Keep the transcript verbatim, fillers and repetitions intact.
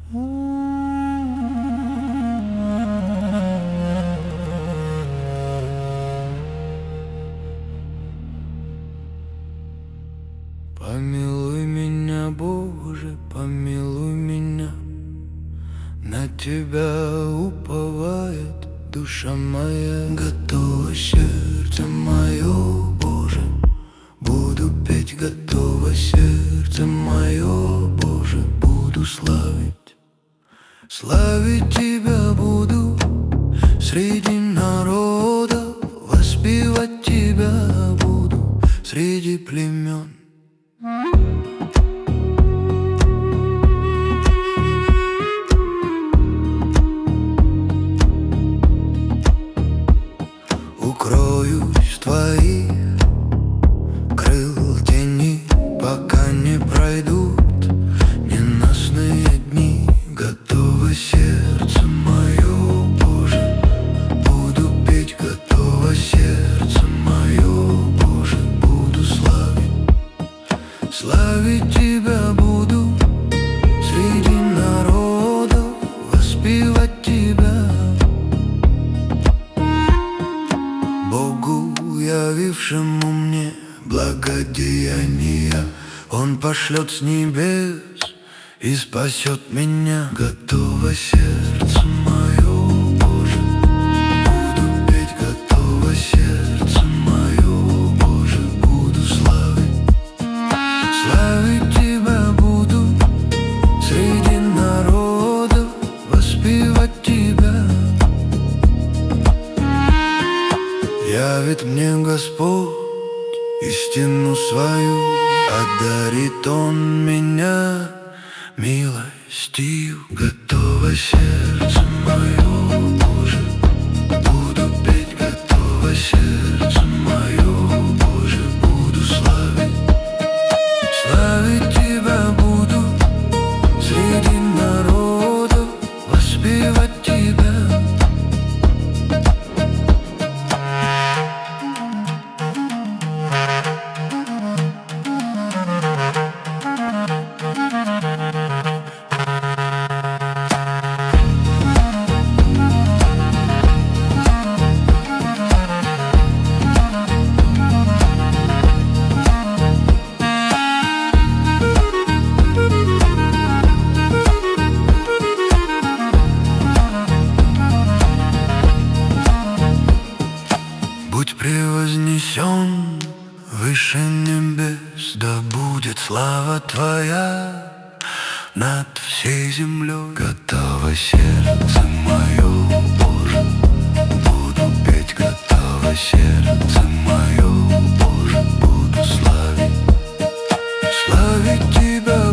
Помилуй меня, Боже, помилуй меня. На Тебя уповает душа моя. Готово сердце мое, Боже, буду петь. Готово сердце мое, Боже, буду славить. Славить Тебя буду среди народов, воспевать Тебя буду среди племен. Укроюсь в Твоих крыл тени, пока не пройдут ненастные дни. Готово сердце мое, Боже, буду петь. Готово сердце мое, Боже, буду славить. Славить Тебя буду среди народов, воспевать Тебя. Богу, явившему мне благодеяния, Он пошлет с небес и спасет меня. Готово сердце мое, Боже, буду петь. Готово сердце мое, Боже, буду славить. Славить Тебя буду среди народов, воспевать Тебя. Явит мне Господь истину свою, одарит Он меня милостью. Готово сердце мое, Боже, буду петь. Готово сердце мое, Боже, буду славить. Славить Тебя буду среди народов, воспевать Тебя. Будь превознесен выше небес, да будет слава Твоя над всей землей. Готово сердце мое, Боже, буду петь. Готово сердце мое, Боже, буду славить. Славить Тебя